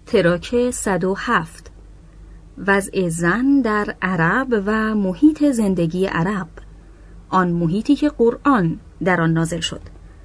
تراک 107 وضع زن در عرب و محیط زندگی عرب، آن محیطی که قرآن در آن نازل شد.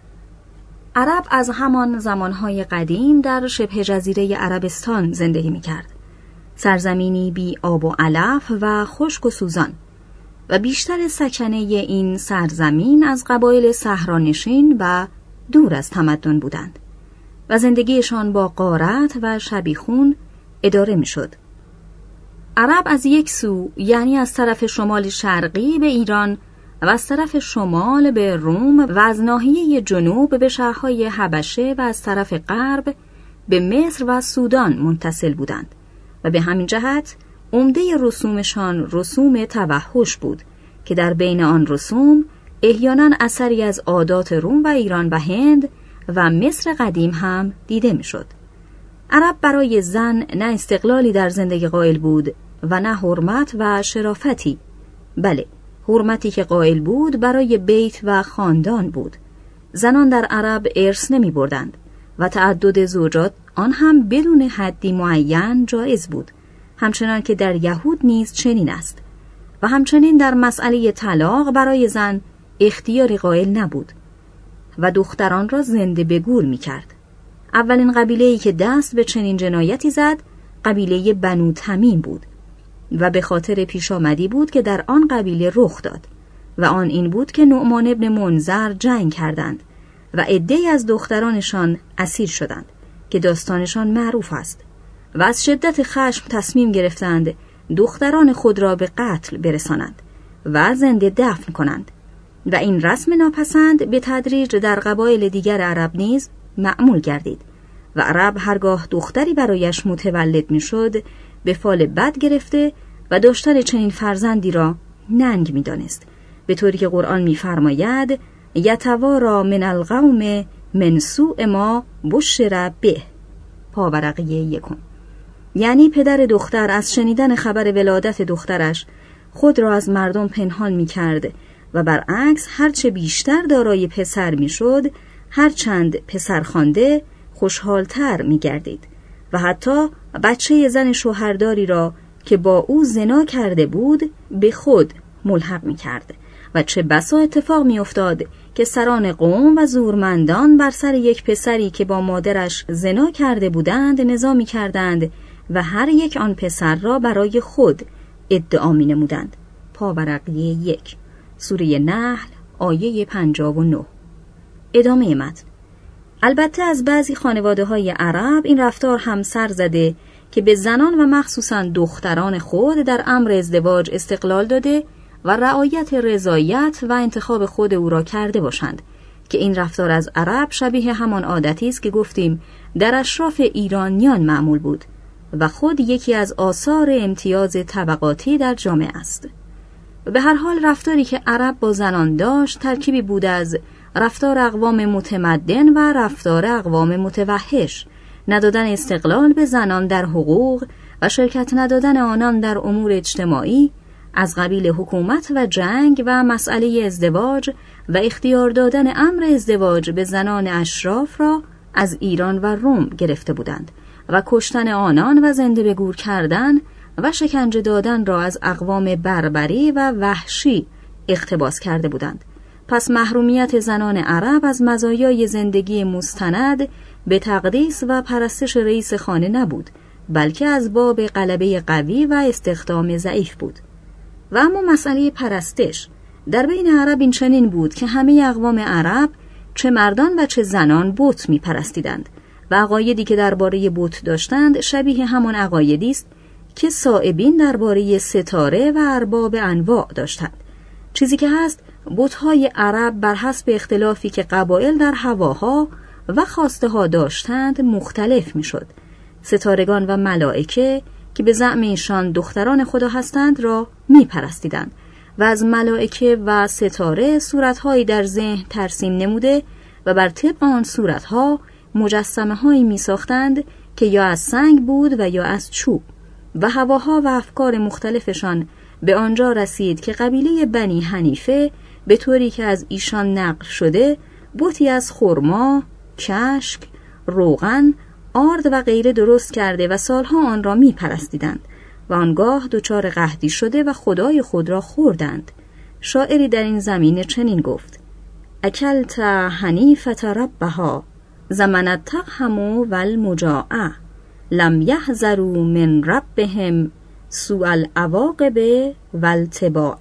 عرب از همان زمانهای قدیم در شبه جزیره عربستان زندگی می‌کرد، سرزمینی بی آب و علف و خشک و سوزان، و بیشتر سکنه این سرزمین از قبایل صحرانشین و دور از تمدن بودند و زندگیشان با غارت و شبیخون اداره می‌شد. عرب از یک سو، یعنی از طرف شمال شرقی به ایران و از طرف شمال به روم و از ناحیه جنوب به شهرهای حبشه و از طرف غرب به مصر و سودان متصل بودند و به همین جهت عمده رسومشان رسوم توحش بود که در بین آن رسوم احیانا اثری از عادات روم و ایران و هند و مصر قدیم هم دیده میشد. عرب برای زن نه استقلالی در زندگی قائل بود و نه حرمت و شرافتی، بله حرمتی که قائل بود برای بیت و خاندان بود. زنان در عرب ارث نمی بردند و تعدد زوجات آن هم بدون حدی معین جایز بود، همچنان که در یهود نیز چنین است، و همچنین در مسئله طلاق برای زن اختیاری قائل نبود و دختران را زنده به گور می کرد. اولین قبیله‌ای که دست به چنین جنایتی زد قبیله بنو تمیم بود و به خاطر پیش آمدی بود که در آن قبیله رخ داد و آن این بود که نعمان ابن منذر جنگ کردند و عده‌ای از دخترانشان اسیر شدند که داستانشان معروف است و از شدت خشم تصمیم گرفتند دختران خود را به قتل برسانند و زنده دفن کنند و این رسم ناپسند به تدریج در قبایل دیگر عرب نیز معمول گردید و عرب هرگاه دختری برایش متولد میشد به فال بد گرفته و داشتن چنین فرزندی را ننگ می‌دانست، به طوری که قرآن می‌فرماید یتوارا من القوم من سوء ما بشر به، پاورقی 1. یعنی پدر دختر از شنیدن خبر ولادت دخترش خود را از مردم پنهان می‌کرد و برعکس هرچه بیشتر دارای پسر می‌شد، هرچند پسر خوانده خوشحالتر می‌گردید و حتی بچه زن شوهرداری را که با او زنا کرده بود به خود ملحق می‌کرد و چه بسا اتفاق می‌افتاد که سران قوم و زورمندان بر سر یک پسری که با مادرش زنا کرده بودند نزاع می‌کردند و هر یک آن پسر را برای خود ادعا می‌نمودند. پاورقی 1 سوره نحل آیه 59. ادامه متن. البته از بعضی خانواده‌های عرب این رفتار هم سر زده که به زنان و مخصوصاً دختران خود در امر ازدواج استقلال داده و رعایت رضایت و انتخاب خود او را کرده باشند، که این رفتار از عرب شبیه همان عادتی است که گفتیم در اشراف ایرانیان معمول بود و خود یکی از آثار امتیاز طبقاتی در جامعه است. به هر حال رفتاری که عرب با زنان داشت ترکیبی بود از رفتار اقوام متمدن و رفتار اقوام متوحش، ندادن استقلال به زنان در حقوق و شرکت ندادن آنان در امور اجتماعی، از قبیل حکومت و جنگ و مسئله ازدواج و اختیار دادن امر ازدواج به زنان اشراف را از ایران و روم گرفته بودند و کشتن آنان و زنده به گور کردن و شکنجه دادن را از اقوام بربری و وحشی اقتباس کرده بودند. پس محرومیت زنان عرب از مزایای زندگی مستند به تقدیس و پرستش رئیس خانه نبود، بلکه از باب غلبه قوی و استخدام ضعیف بود. و اما مسئله پرستش در بین عرب این چنین بود که همه اقوام عرب چه مردان و چه زنان بت می پرستیدند و عقایدی که درباره بت داشتند شبیه همان عقایدی است که صائبین درباره ستاره و ارباب انواع داشتند. چیزی که هست بت‌های عرب بر حسب اختلافی که قبایل در هواها و خواسته ها داشتند مختلف می شد. ستارگان و ملائکه که به زعم ایشان دختران خدا هستند را می پرستیدند و از ملائکه و ستاره صورتهایی در ذهن ترسیم نموده و بر طبق آن صورتها مجسمه هایی می ساختند که یا از سنگ بود و یا از چوب و هواها و افکار مختلفشان به آنجا رسید که قبیله بنی حنیفه به طوری که از ایشان نقل شده بتی از خرما، کشک، روغن، آرد و غیره درست کرده و سالها آن را می پرستیدند و آنگاه دچار قحطی شده و خدای خود را خوردند. شاعری در این زمینه چنین گفت: اکلت حنیفة ربها زمن التقهم والمجاعة لم یحذروا من ربهم سوء العواقب والتباع.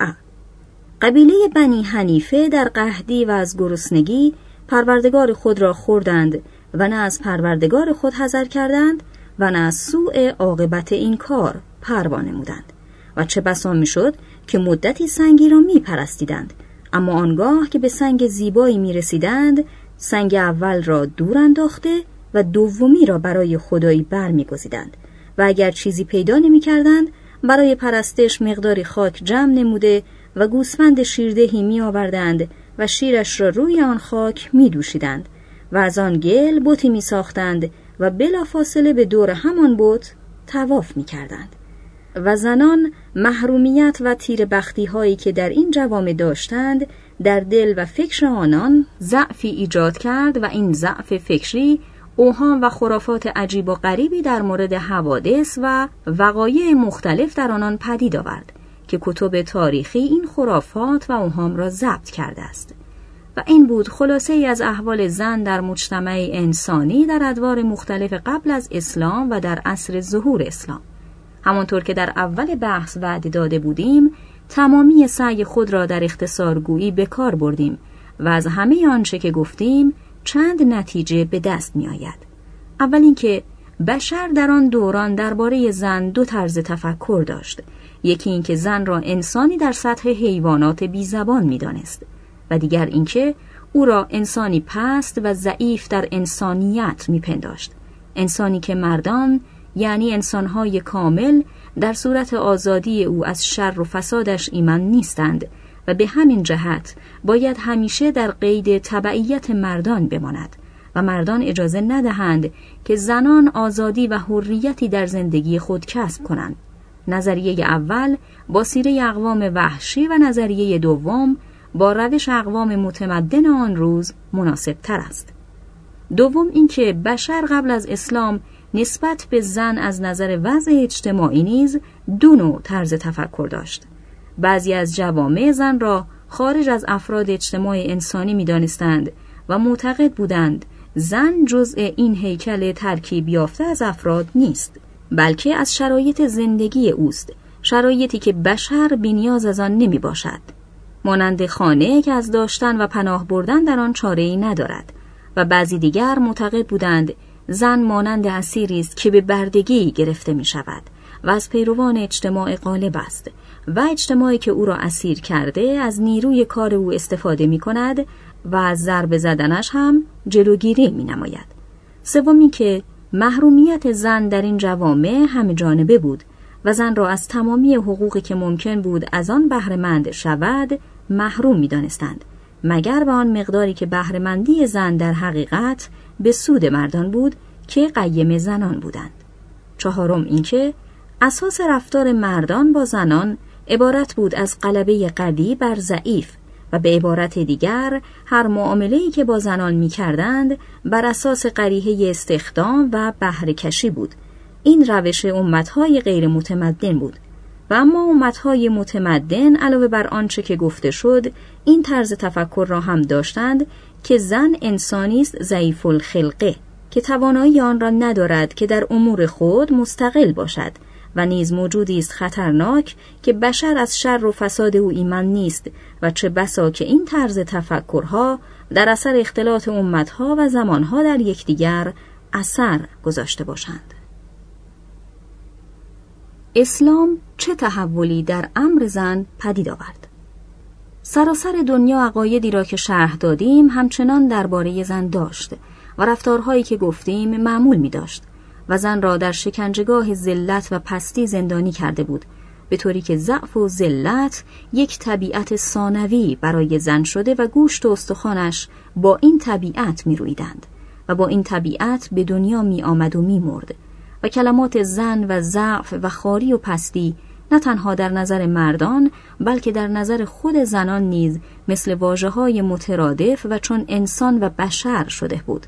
قبیله بنی حنیفه در قحطی و از گرسنگی پروردگار خود را خوردند و نه از پروردگار خود حذر کردند و نه از سوء عاقبت این کار پروا نمودند. و چه بسا میشد که مدتی سنگی را می پرستیدند، اما آنگاه که به سنگ زیبایی می رسیدند سنگ اول را دور انداخته و دومی را برای خدایی بر می گزیدند و اگر چیزی پیدا نمی کردند برای پرستش مقداری خاک جمع نموده و گوسفند شیردهی می آوردند و شیرش را روی آن خاک می دوشیدند و از آن گل بتی می ساختند و بلافاصله به دور همان بت طواف می کردند. و زنان محرومیت و تیر بختی هایی که در این جوامع داشتند در دل و فکر آنان ضعفی ایجاد کرد و این ضعف فکری اوهام و خرافات عجیب و غریبی در مورد حوادث و وقایع مختلف در آنان پدید آورد که کتب تاریخی این خرافات و اوهام را ضبط کرده است. و این بود خلاصه ای از احوال زن در مجتمع انسانی در ادوار مختلف قبل از اسلام و در عصر ظهور اسلام. همانطور که در اول بحث وعده داده بودیم، تمامی سعی خود را در اختصارگویی به کار بردیم و از همه آنچه که گفتیم چند نتیجه به دست می آید. اول اینکه بشر در آن دوران درباره زن دو طرز تفکر داشت. یکی اینکه زن را انسانی در سطح حیوانات بی زبان می دانست و دیگر اینکه او را انسانی پست و ضعیف در انسانیت می پنداشت. انسانی که مردان یعنی انسانهای کامل در صورت آزادی او از شر و فسادش ایمن نیستند و به همین جهت باید همیشه در قید تبعیت مردان بماند و مردان اجازه ندهند که زنان آزادی و حریتی در زندگی خود کسب کنند. نظریه اول با سیره اقوام وحشی و نظریه دوم با روش اقوام متمدن آن روز مناسب تر است. دوم اینکه بشر قبل از اسلام نسبت به زن از نظر وضع اجتماعی نیز دو نوع طرز تفکر داشت. بعضی از جوامع زن را خارج از افراد اجتماع انسانی می دانستند و معتقد بودند زن جزء این هیکل ترکیب یافته از افراد نیست، بلکه از شرایط زندگی اوست، شرایطی که بشر بی‌نیاز از آن نمی باشد. مانند خانه که از داشتن و پناه بردن در آن چاره‌ای ندارد. و بعضی دیگر معتقد بودند زن مانند اسیری است که به بردگی گرفته می شود و از پیروان اجتماع غالب است و اجتماعی که او را اسیر کرده از نیروی کار او استفاده می کند و از ضربه زدنش هم جلوگیری می نماید. سومی که محرومیت زن در این جوامع همه جانبه بود و زن را از تمامی حقوقی که ممکن بود از آن بهره‌مند شود محروم می دانستند، مگر به آن مقداری که بهره‌مندی زن در حقیقت به سود مردان بود که قیم زنان بودند. چهارم اینکه اساس رفتار مردان با زنان عبارت بود از غلبه قوی بر ضعیف و به عبارت دیگر هر معامله‌ای که با زنان می‌کردند بر اساس قریحه استخدام و بهره کشی بود. این روش امت‌های غیر متمدن بود. و اما امت‌های متمدن علاوه بر آنچه که گفته شد این طرز تفکر را هم داشتند که زن انسانی است ضعیف الخلقه که توانایی آن را ندارد که در امور خود مستقل باشد و نیز موجودی است خطرناک که بشر از شر و فساد او ایمن نیست و چه بسا که این طرز تفکرها در اثر اختلاط امت‌ها و زمانها در یکدیگر اثر گذاشته باشند. اسلام چه تحولی در امر زن پدید آورد؟ سراسر دنیا عقایدی را که شرح دادیم همچنان درباره زن داشت و رفتارهایی که گفتیم معمول می داشت و زن را در شکنجهگاه ذلت و پستی زندانی کرده بود، به طوری که ضعف و ذلت یک طبیعت ثانوی برای زن شده و گوشت و استخوانش با این طبیعت می رویدند و با این طبیعت به دنیا می آمد و می مرد و کلمات زن و ضعف و خواری و پستی نه تنها در نظر مردان بلکه در نظر خود زنان نیز مثل واژه‌های مترادف و چون انسان و بشر شده بود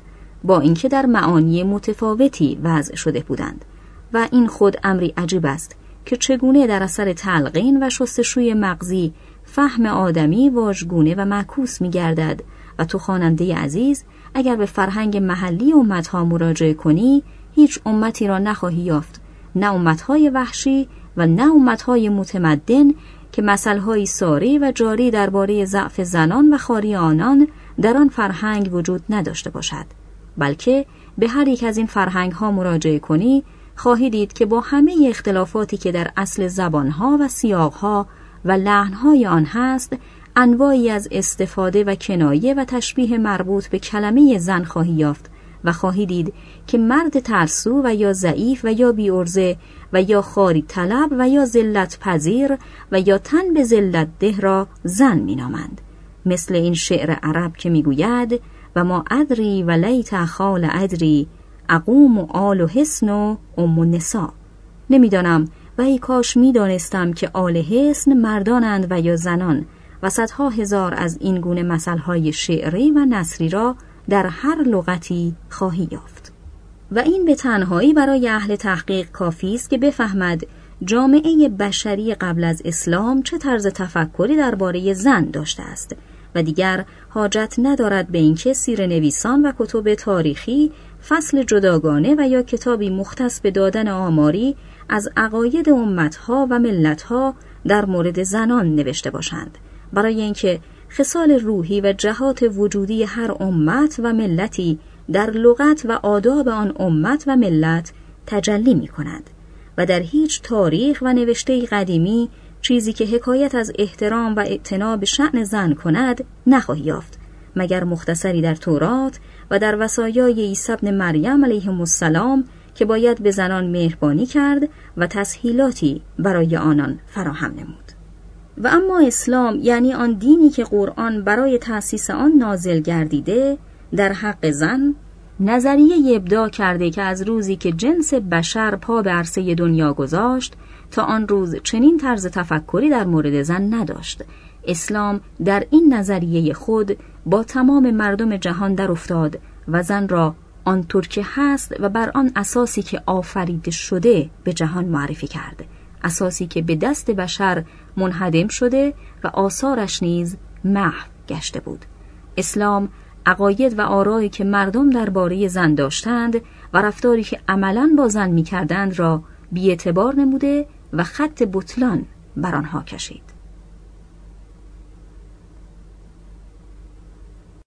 با اینکه در معانی متفاوتی وضع شده بودند و این خود امری عجیب است که چگونه در اثر تلقین و شستشوی مغزی فهم آدمی واژگونه و معکوس می‌گردد و تو خواننده عزیز اگر به فرهنگ محلی امتها مراجعه کنی هیچ امتی را نخواهی یافت، نه امتهای وحشی و نه امتهای متمدن که مثل‌های ساری و جاری درباره ضعف زنان و خواری آنان در آن فرهنگ وجود نداشته باشد، بلکه به هر یک از این فرهنگ‌ها مراجعه کنی خواهی دید که با همه اختلافاتی که در اصل زبان‌ها و سیاق‌ها و لحن‌های آن هست، انواعی از استفاده و کنایه و تشبیه مربوط به کلمه زن خواهی یافت و خواهی دید که مرد ترسو و یا ضعیف و یا بی‌عرضه و یا خواری طلب و یا ذلت پذیر و یا تن به ذلت ده را زن می‌نامند، مثل این شعر عرب که می‌گوید و ما ادری و لیت خال ادری اقوم و آل و حسن و ام النساء. نمیدانم و ای کاش میدانستم که آل حسن مردانند و یا زنان و صدها هزار از این گونه مثلهای شعری و نثری را در هر لغتی خواهی یافت. و این به تنهایی برای اهل تحقیق کافی است که بفهمد جامعه بشری قبل از اسلام چه طرز تفکری درباره زن داشته است و دیگر حاجت ندارد به اینکه سیره‌نویسان و کتب تاریخی فصل جداگانه و یا کتابی مختص به دادن آماری از عقاید امتها و ملتها در مورد زنان نوشته باشند، برای اینکه خصال روحی و جهات وجودی هر امت و ملتی در لغت و آداب آن امت و ملت تجلی می کند و در هیچ تاریخ و نوشته قدیمی چیزی که حکایت از احترام و اعتنا به شأن زن کند نخواهی یافت، مگر مختصری در تورات و در وصایای عیسی ابن مریم علیه السلام که باید به زنان مهربانی کرد و تسهیلاتی برای آنان فراهم نمود. و اما اسلام، یعنی آن دینی که قرآن برای تأسیس آن نازل گردیده، در حق زن نظریه ابداع کرده که از روزی که جنس بشر پا به عرصه دنیا گذاشت تا آن روز چنین طرز تفکری در مورد زن نداشت. اسلام در این نظریه خود با تمام مردم جهان در افتاد و زن را آنطور که هست و بر آن اساسی که آفریده شده به جهان معرفی کرد، اساسی که به دست بشر منهدم شده و آثارش نیز محو گشته بود. اسلام عقاید و آرایی که مردم درباره زن داشتند و رفتاری که عملاً با زن می‌کردند را بی‌اعتبار نموده و خط بطلان بر آنها کشید.